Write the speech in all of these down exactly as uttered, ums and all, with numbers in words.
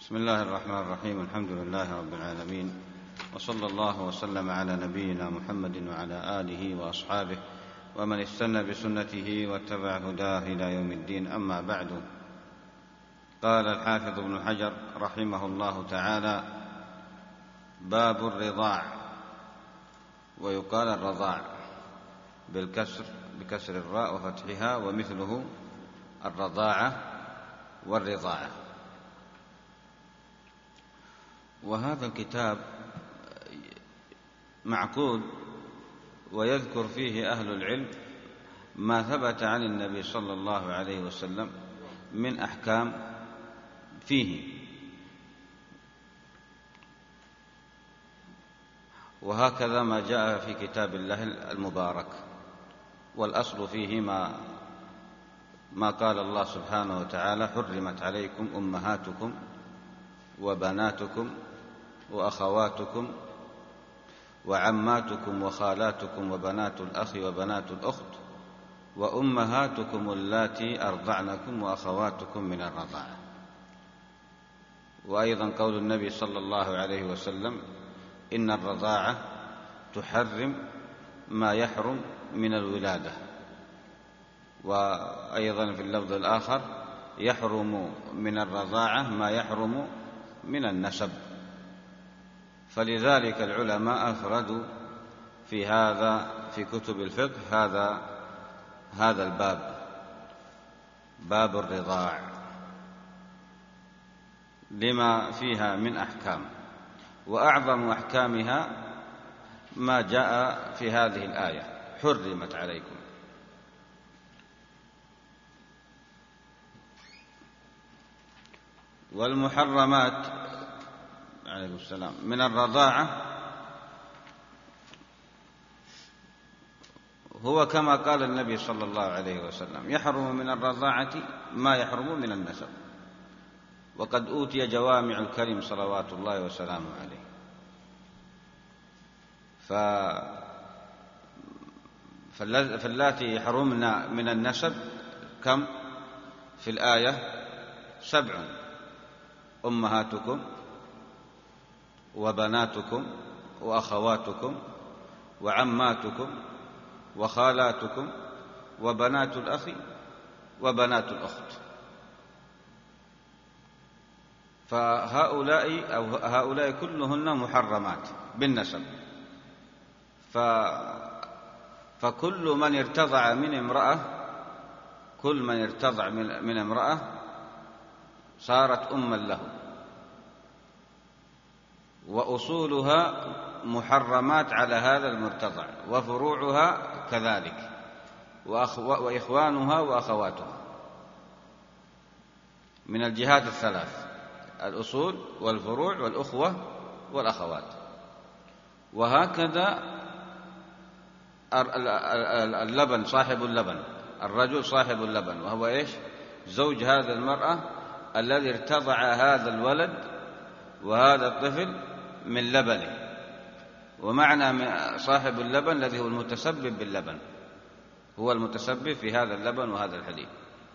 بسم الله الرحمن الرحيم. الحمد لله رب العالمين، وصلى الله وسلم على نبينا محمد وعلى آله وأصحابه ومن استنى بسنته واتبع هداه إلى يوم الدين. أما بعد، قال الحافظ ابن حجر رحمه الله تعالى: باب الرضاع، ويقال الرضاع بالكسر بكسر الراء وفتحها، ومثله الرضاعة والرضاعة. وهذا الكتاب معقود ويذكر فيه أهل العلم ما ثبت عن النبي صلى الله عليه وسلم من أحكام فيه، وهكذا ما جاء في كتاب الله المبارك. والأصل فيه ما ما قال الله سبحانه وتعالى: حرمت عليكم أمهاتكم وبناتكم وأخواتكم وعماتكم وخالاتكم وبنات الأخ وبنات الأخت وأمهاتكم اللاتي أرضعنكم وأخواتكم من الرضاعة. وأيضا قول النبي صلى الله عليه وسلم: إن الرضاعة تحرم ما يحرم من الولادة. وأيضا في اللفظ الآخر: يحرم من الرضاعة ما يحرم من النسب. فلذلك العلماء أفردوا في هذا في كتب الفقه هذا هذا الباب، باب الرضاع، لما فيها من أحكام. وأعظم أحكامها ما جاء في هذه الآية: حرمت عليكم. والمحرمات عليكم السلام من الرضاعة هو كما قال النبي صلى الله عليه وسلم: يحرم من الرضاعة ما يحرم من النسب. وقد أوتي جوامع الكلم صلوات الله وسلامه عليه. ف... فاللاتي يحرمن من النسب كم في الآية؟ سبع: أمهاتكم وبناتكم وأخواتكم وعماتكم وخالاتكم وبنات الأخ وبنات الأخت. فهؤلاء أو هؤلاء كلهن محرمات بالنسب. ف فكل من ارتضع من امرأة كل من ارتضع من امرأة صارت أما له، وأصولها محرمات على هذا المرتضع، وفروعها كذلك، وإخوانها وأخواتها من الجهات الثلاث: الأصول والفروع والأخوة والأخوات. وهكذا اللبن، صاحب اللبن، الرجل صاحب اللبن، وهو إيش؟ زوج هذه المرأة الذي ارتضع هذا الولد وهذا الطفل من لبنه. ومعنى صاحب اللبن الذي هو المتسبب باللبن، هو المتسبب في هذا اللبن وهذا الحليب،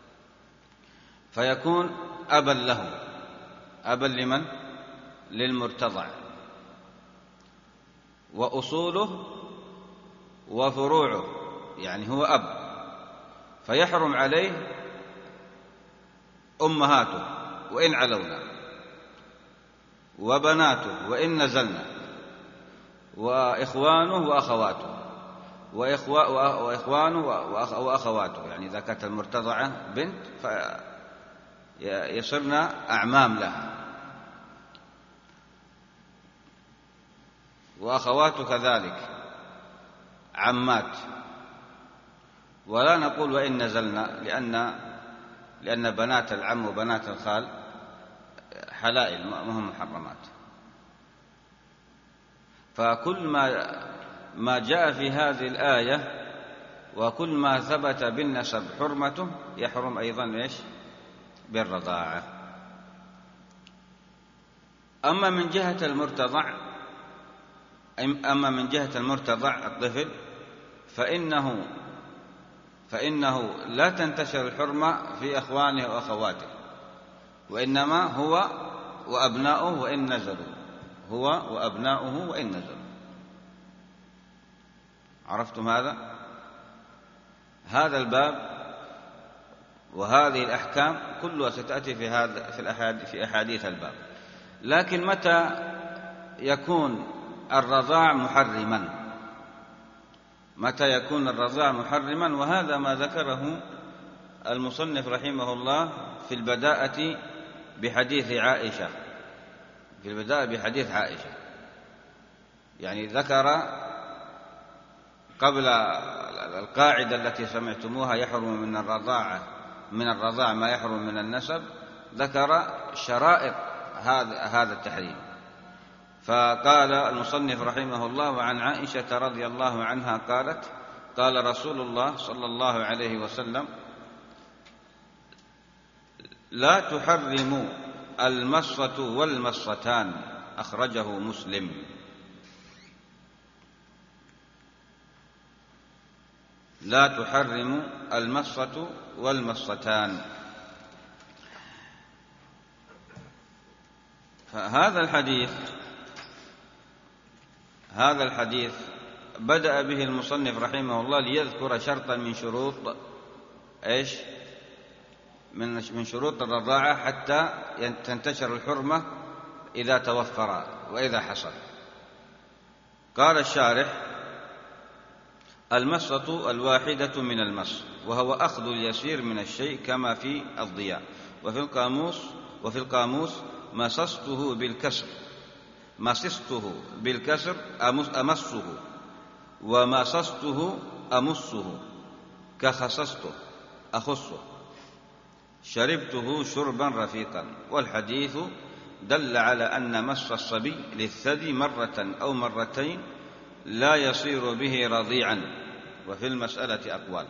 فيكون أبا له. أبا لمن؟ للمرتضع. وأصوله وفروعه، يعني هو أب، فيحرم عليه أمهاته وإن علونا، وبناته وإن نزلنا، وإخوانه وأخواته، وإخوانه وأخواته، يعني إذا كانت المرتضعة بنت فيصرن أعمام لها، وأخواته كذلك عمات. ولا نقول وإن نزلنا، لأن لأن بنات العم وبنات الخال حلائل ما هم محرمات. فكل ما ما جاء في هذه الآية وكل ما ثبت بالنسب حرمته يحرم أيضا إيش؟ بالرضاعة. أما من جهة المرتضع أما من جهة المرتضع الطفل فإنه فإنه لا تنتشر الحرمة في أخوانه وأخواته، وإنما هو وأبناؤه وإن نزلوا، هو وأبناؤه وإن نزلوا. عرفتم هذا؟ هذا الباب وهذه الأحكام كلها ستأتي في هذا في الأحاديث في أحاديث الباب. لكن متى يكون الرضاع محرما؟ متى يكون الرضاع محرما؟ وهذا ما ذكره المصنف رحمه الله في البداءة بحديث عائشة، في البداءة بحديث عائشة، يعني ذكر قبل القاعدة التي سمعتموها يحرم من الرضاعة من الرضاع ما يحرم من النسب، ذكر شرائط هذا هذا التحريم. فقال المصنف رحمه الله: وعن عائشة رضي الله عنها قالت: قال رسول الله صلى الله عليه وسلم: لا تحرم المصة والمصتان، أخرجه مسلم. لا تحرم المصة والمصتان. فهذا الحديث هذا الحديث بدأ به المصنف رحمه الله ليذكر شرطا من شروط ايش من من شروط الرضاعة حتى تنتشر الحرمة إذا توفر وإذا حصل. قال الشارح: المصة الواحدة من المص، وهو أخذ اليسير من الشيء كما في الضياء. وفي القاموس وفي القاموس مسسته بالكسر مسسته بالكسر أمسه، ومسسته أمسه، كخصصته أخصه، شربته شربا رفيقا. والحديث دل على أن مس الصبي للثدي مرة أو مرتين لا يصير به رضيعا، وفي المسألة أقوال.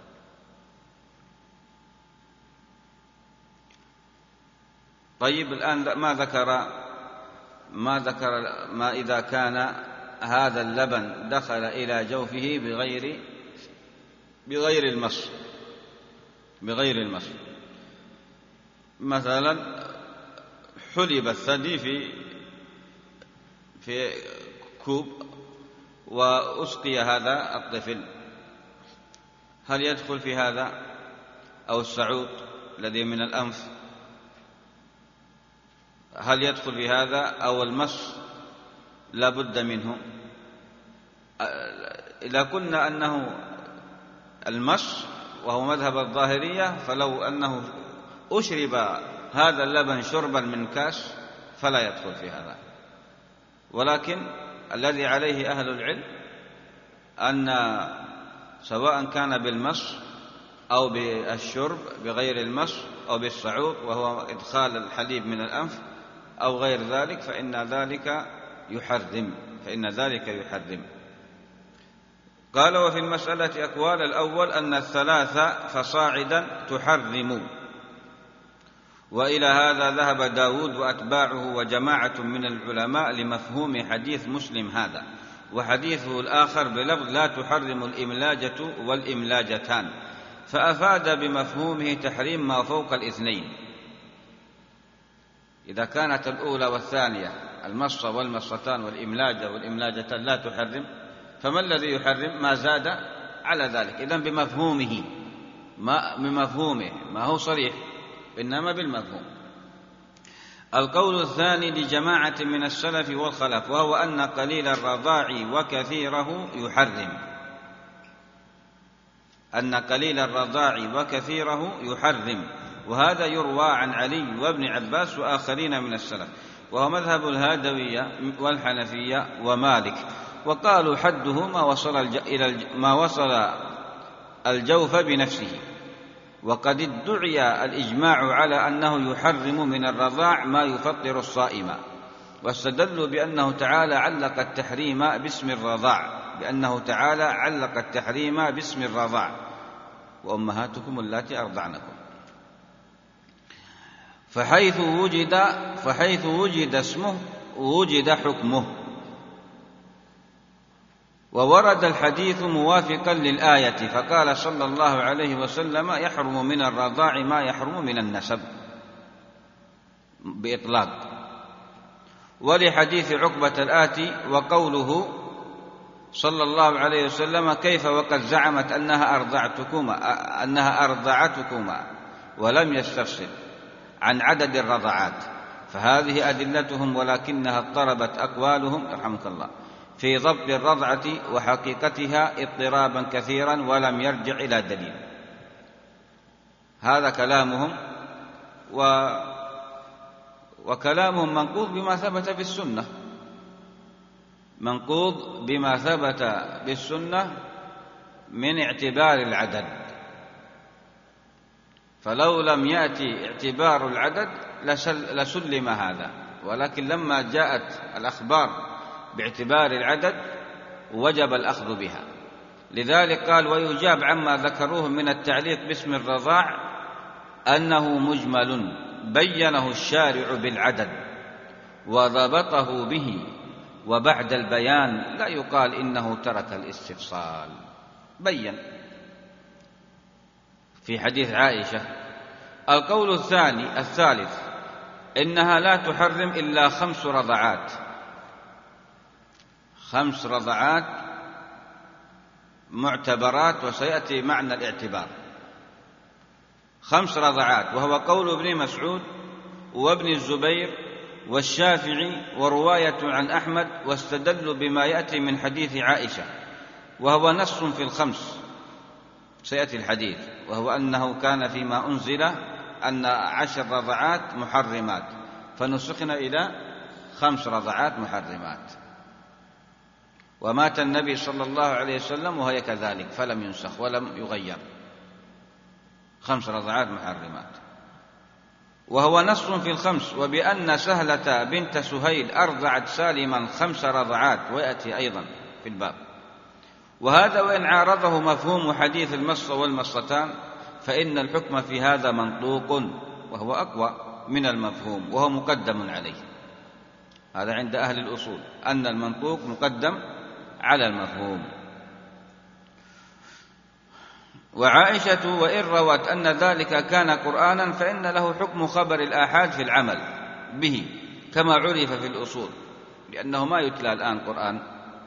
طيب، الآن ما ذكر ما ذكر ما إذا كان هذا اللبن دخل إلى جوفه بغير بغير المص بغير المص مثلا حلب الثدي في في كوب وأسقي هذا الطفل، هل يدخل في هذا؟ أو السعوط الذي من الأنف، هل يدخل في هذا؟ أو المص لا بد منه؟ إذا قلنا أنه المص وهو مذهب الظاهرية، فلو أنه أشرب هذا اللبن شربا من كاس فلا يدخل في هذا. ولكن الذي عليه أهل العلم أن سواء كان بالمص أو بالشرب بغير المص أو بالصعوط وهو إدخال الحليب من الأنف أو غير ذلك، فإن ذلك يحرم فإن ذلك يحرم. قال: وفي المسألة أقوال. الأول أن الثلاثة فصاعدا تحرم، وإلى هذا ذهب داود وأتباعه وجماعة من العلماء لمفهوم حديث مسلم هذا، وحديثه الآخر بلفظ لا تحرم الإملاجة والإملاجتان، فأفاد بمفهومه تحريم ما فوق الاثنين. إذا كانت الأولى والثانية المصة والمصتان والإملاجة والإملاجتان لا تحرم، فما الذي يحرم؟ ما زاد على ذلك. إذن بمفهومه، ما بمفهومه، ما هو صريح إنما بالمفهوم. القول الثاني لجماعة من السلف والخلف، وهو أن قليل الرضاع وكثيره يحرم أن قليل الرضاع وكثيره يحرم وهذا يروى عن علي وابن عباس وآخرين من السلف، وهو مذهب الهادوية والحنفية ومالك. وقالوا حده ما وصل إلى ما وصل الجوف بنفسه. وقد ادعي الإجماع على أنه يحرم من الرضاع ما يفطر الصائم، واستدلوا بأنه تعالى علق التحريم باسم الرضاع بأنه تعالى علق التحريم باسم الرضاع وأمهاتكم اللاتي أرضعنكم. فحيث وجد فحيث وجد اسمه وجد حكمه. وورد الحديث موافقا للآية، فقال صلى الله عليه وسلم: يحرم من الرضاع ما يحرم من النسب، بإطلاق. ولحديث عقبة الآتي وقوله صلى الله عليه وسلم: كيف وقد زعمت أنها أرضعتكما أنها أرضعتكما ولم يستفسر عن عدد الرضعات، فهذه أدلتهم ولكنها اضطربت أقوالهم رحمك الله في ضبط الرضعة وحقيقتها اضطرابا كثيرا ولم يرجع إلى دليل. هذا كلامهم، و وكلامهم منقوض بما ثبت في السنة، منقوض بما ثبت بالسنة من اعتبار العدد، فلو لم يأتي اعتبار العدد لسلم هذا، ولكن لما جاءت الأخبار باعتبار العدد وجب الأخذ بها. لذلك قال: ويجاب عما ذكروه من التعليق باسم الرضاع أنه مجمل بينه الشارع بالعدد وضبطه به، وبعد البيان لا يقال إنه ترك الاستفصال. بين في حديث عائشة. القول الثاني الثالث إنها لا تحرم إلا خمس رضعات، خمس رضعات معتبرات، وسيأتي معنى الاعتبار. خمس رضعات، وهو قول ابن مسعود وابن الزبير والشافعي ورواية عن أحمد، واستدلوا بما يأتي من حديث عائشة، وهو نص في الخمس، سيأتي الحديث، وهو أنه كان فيما أنزل أن عشر رضعات محرمات، فنسخنا إلى خمس رضعات محرمات، ومات النبي صلى الله عليه وسلم وهي كذلك فلم ينسخ ولم يغير، خمس رضعات محرمات، وهو نص في الخمس. وبأن سهلة بنت سهيل أرضعت سالما خمس رضعات، ويأتي أيضا في الباب. وهذا وإن عارضه مفهوم حديث المص والمصتان فإن الحكم في هذا منطوق، وهو أقوى من المفهوم، وهو مقدم عليه. هذا عند أهل الأصول، أن المنطوق مقدم على المفهوم. وعائشة وإن روت أن ذلك كان قرآنا فإن له حكم خبر الآحاد في العمل به كما عرف في الأصول، لأنه ما يتلى الآن قرآن،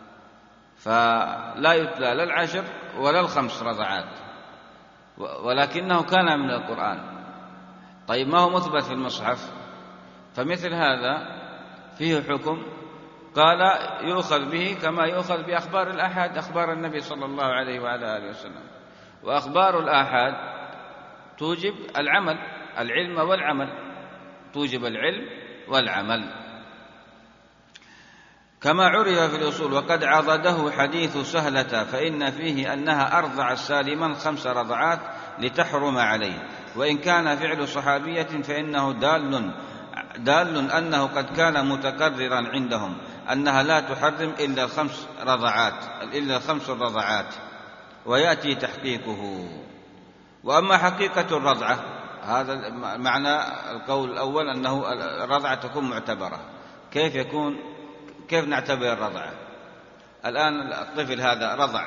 فلا يتلى لا العشر ولا الخمس رضعات، ولكنه كان من القرآن. طيب ما هو مثبت في المصحف؟ فمثل هذا فيه حكم، قال يؤخذ به كما يؤخذ بأخبار الآحاد، أخبار النبي صلى الله عليه وعلى آله وسلم. وأخبار الآحاد توجب العمل، العلم والعمل، توجب العلم والعمل كما عرف في الأصول. وقد عضده حديث سهلة فإن فيه أنها أرضع سالما خمس رضعات لتحرم عليه، وإن كان فعل صحابية فإنه دال دال أنه قد كان متقررا عندهم أنها لا تحرم إلا الخمس رضعات إلا الخمس الرضعات، ويأتي تحقيقه. وأما حقيقة الرضعة، هذا معنى القول الأول أنه الرضعة تكون معتبرة. كيف يكون كيف نعتبر الرضعة؟ الآن الطفل هذا رضع،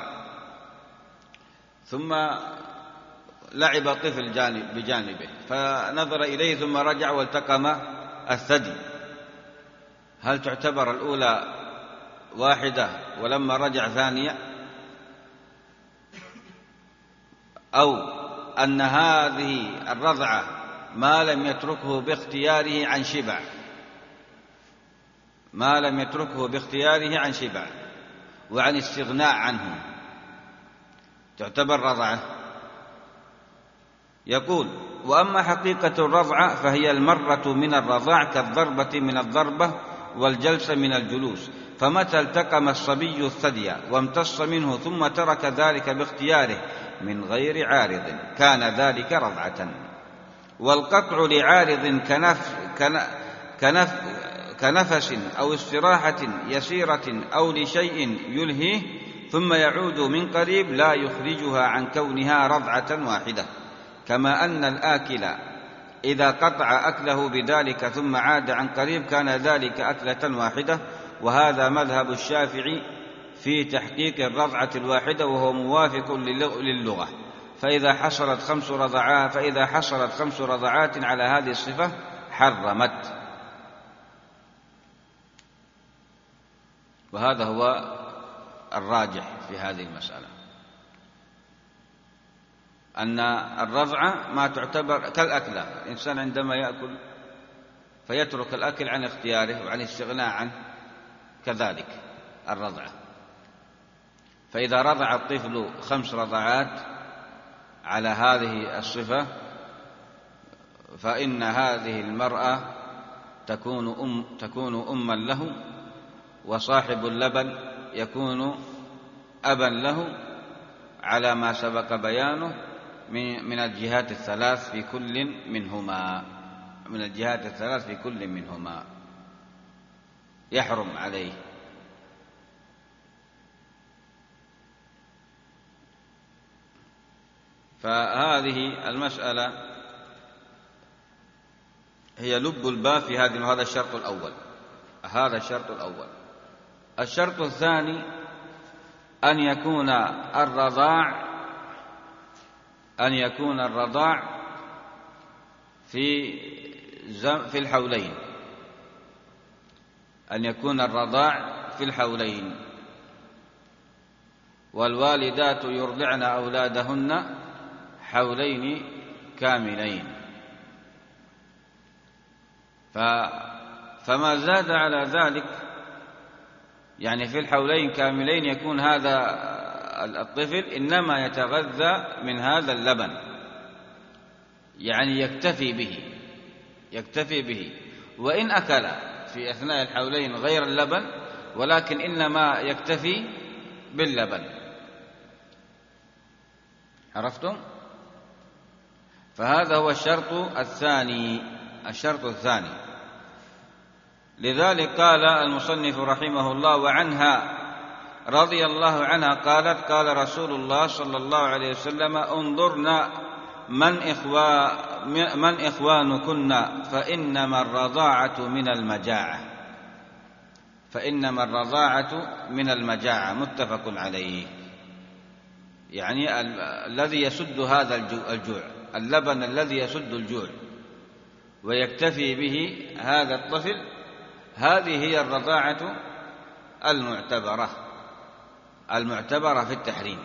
ثم لعب طفل جانب بجانبه فنظر إليه ثم رجع والتقم الثدي، هل تعتبر الأولى واحدة ولما رجع ثانية، أو أن هذه الرضعة ما لم يتركه باختياره عن شبع ما لم يتركه باختياره عن شبع وعن استغناء عنه تعتبر رضعة؟ يقول: وأما حقيقة الرضعة فهي المرة من الرضاع كالضربة من الضربة والجلسة من الجلوس، فمتى التقم الصبي الثدي وامتص منه ثم ترك ذلك باختياره من غير عارض كان ذلك رضعة. والقطع لعارض كنف كنف كنفس أو استراحة يسيرة أو لشيء يلهيه ثم يعود من قريب لا يخرجها عن كونها رضعة واحدة، كما أن الآكل إذا قطع أكله بذلك ثم عاد عن قريب كان ذلك أكلة واحدة. وهذا مذهب الشافعي في تحقيق الرضعة الواحدة، وهو موافق للغة. فإذا حصلت خمس رضعات فإذا حصلت خمس رضعات على هذه الصفة حرمت. وهذا هو الراجح في هذه المسألة، أن الرضعة ما تعتبر كالأكلة. الإنسان عندما يأكل فيترك الأكل عن اختياره وعن الاستغناء عنه، كذلك الرضعة. فإذا رضع الطفل خمس رضعات على هذه الصفة فإن هذه المرأة تكون أم تكون أما له، وصاحب اللبن يكون أبا له، على ما سبق بيانه من الجهات الثلاث في كل منهما من الجهات الثلاث في كل منهما يحرم عليه. فهذه المسألة هي لب الباب في هذه هذا الشرط الأول هذا الشرط الأول الشرط الثاني أن يكون الرضاع أن يكون الرضاع في في الحولين أن يكون الرضاع في الحولين والوالدات يرضعن أولادهن حولين كاملين. فما زاد على ذلك، يعني في الحولين كاملين، يكون هذا الطفل إنما يتغذى من هذا اللبن، يعني يكتفي به يكتفي به وإن أكل في أثناء الحولين غير اللبن، ولكن إنما يكتفي باللبن. عرفتم؟ فهذا هو الشرط الثاني الشرط الثاني لذلك قال المصنف رحمه الله: وعنها رضي الله عنها قالت: قال رسول الله صلى الله عليه وسلم: انظرنا من, إخوى من إخوانكن فإنما الرضاعة من المجاعة فإنما الرضاعة من المجاعة متفق عليه. يعني ال... الذي يسد هذا الجوع، اللبن الذي يسد الجوع ويكتفي به هذا الطفل، هذه هي الرضاعة المعتبرة المعتبرة في التحريم.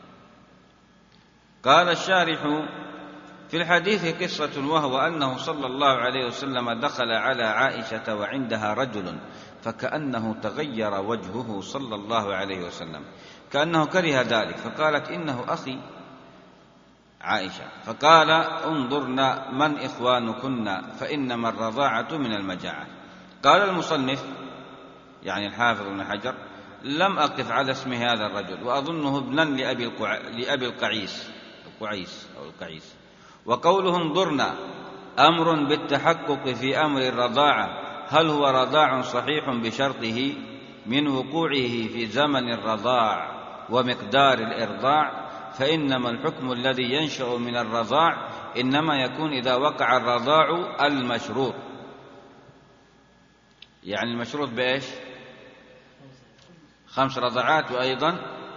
قال الشارح: في الحديث قصة، وهو أنه صلى الله عليه وسلم دخل على عائشة وعندها رجل فكأنه تغير وجهه صلى الله عليه وسلم، كأنه كره ذلك، فقالت: إنه أخي عائشة. فقال: انظرنا من إخوانكن فإنما الرضاعة من المجاعة. قال المصنف يعني الحافظ ابن حجر: لم أقف على اسم هذا الرجل، وأظنه ابنا لأبي, القع... لأبي القعيس القعيس أو القعيس. وقوله انظرنا أمر بالتحقق في أمر الرضاعة، هل هو رضاع صحيح بشرطه من وقوعه في زمن الرضاع ومقدار الإرضاع؟ فإنما الحكم الذي ينشأ من الرضاع إنما يكون إذا وقع الرضاع المشروط. يعني المشروط بإيش؟ خمس رضعات، وأيضا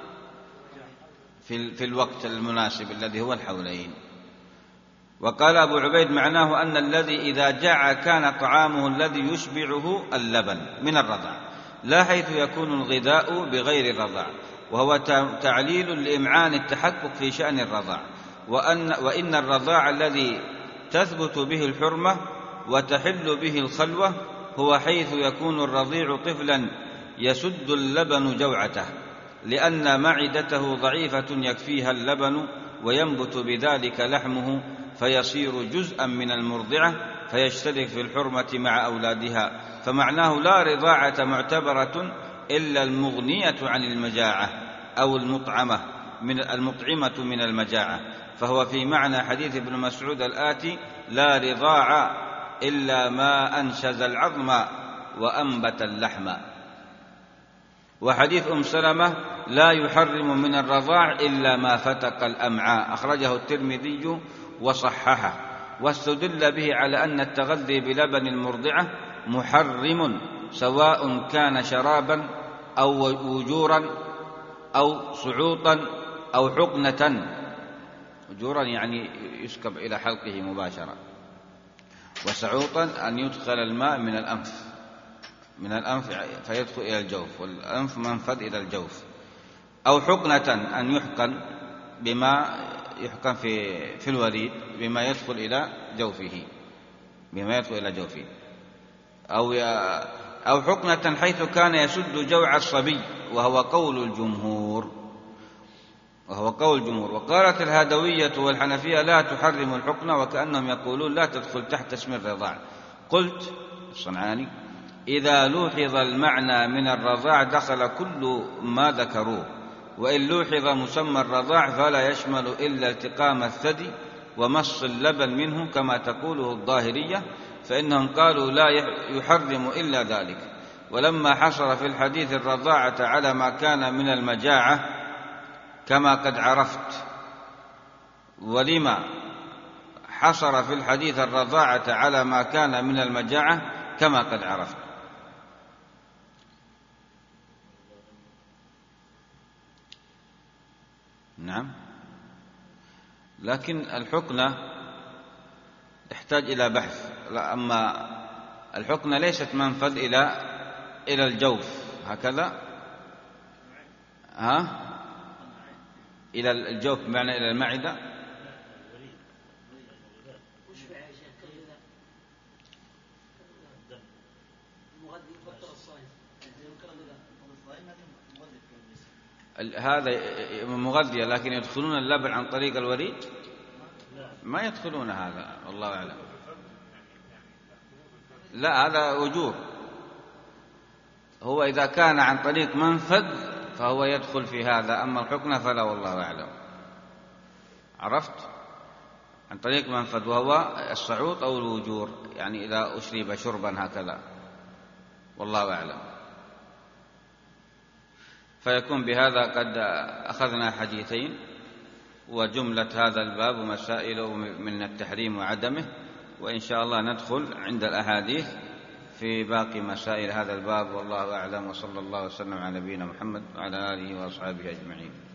في, في الوقت المناسب الذي هو الحولين. وقال أبو عبيد: معناه أن الذي إذا جاع كان طعامه الذي يشبعه اللبن من الرضع، لا حيث يكون الغذاء بغير الرضع، وهو تعليل لإمعان التحقق في شأن الرضاع. وأن وإن الرضاع الذي تثبت به الحرمة وتحل به الخلوة هو حيث يكون الرضيع طفلا يسد اللبن جوعته، لأن معدته ضعيفة يكفيها اللبن وينبت بذلك لحمه فيصير جزءا من المرضعة فيشترك في الحرمة مع أولادها. فمعناه لا رضاعة معتبرة إلا المغنية عن المجاعة أو المطعمة من المطعمة من المجاعة، فهو في معنى حديث ابن مسعود الآتي: لا رضاع إلا ما أنشز العظم وأنبت اللحم. وحديث أم سلمة: لا يحرم من الرضاع إلا ما فتق الأمعاء، أخرجه الترمذي وصححه. واستدل به على أن التغذي بلبن المرضعة محرم، سواء كان شرابا أو وجورا أو صعوطا أو حقنة. وجورا يعني يسكب إلى حلقه مباشرة، وسعوطا أن يدخل الماء من الأنف من الأنف فيدخل إلى الجوف، والأنف منفذ إلى الجوف. أو حقنة، أن يحقن بما يحقن في في الوريد بما يدخل إلى جوفه بما يدخل إلى جوفه أو أو حقنة حيث كان يسد جوع الصبي، وهو قول الجمهور وهو قول الجمهور وقالت الهادوية والحنفية لا تحرم الحقنة، وكأنهم يقولون لا تدخل تحت اسم الرضاع. قلت الصنعاني: إذا لوحظ المعنى من الرضاع دخل كل ما ذكروه، وإن لوحظ مسمى الرضاع فلا يشمل إلا التقام الثدي ومص اللبن منه كما تقوله الظاهرية، فإنهم قالوا لا يحرم إلا ذلك. ولما حصر في الحديث الرضاعة على ما كان من المجاعة كما قد عرفت، ولما حصر في الحديث الرضاعة على ما كان من المجاعة كما قد عرفت. نعم، لكن الحقنة تحتاج إلى بحث. لا، أما الحقنة ليست منفذ إلى إلى الجوف هكذا، ها إلى الجوف بمعنى إلى المعدة. هذا مغذية، لكن يدخلون اللبن عن طريق الوريد؟ ما يدخلون هذا، والله أعلم. لا، هذا وجوه. هو إذا كان عن طريق منفذ فهو يدخل في هذا، أما الحقنة فلا، والله أعلم. عرفت؟ عن طريق منفذ وهو الصعود أو الوجور، يعني إذا أشرب شربا هكذا، والله أعلم. فيكون بهذا قد أخذنا حديثين وجملة هذا الباب ومسائله من التحريم وعدمه، وإن شاء الله ندخل عند الأحاديث في باقي مسائل هذا الباب، والله أعلم. وصلى الله وسلم على نبينا محمد وعلى آله وأصحابه أجمعين.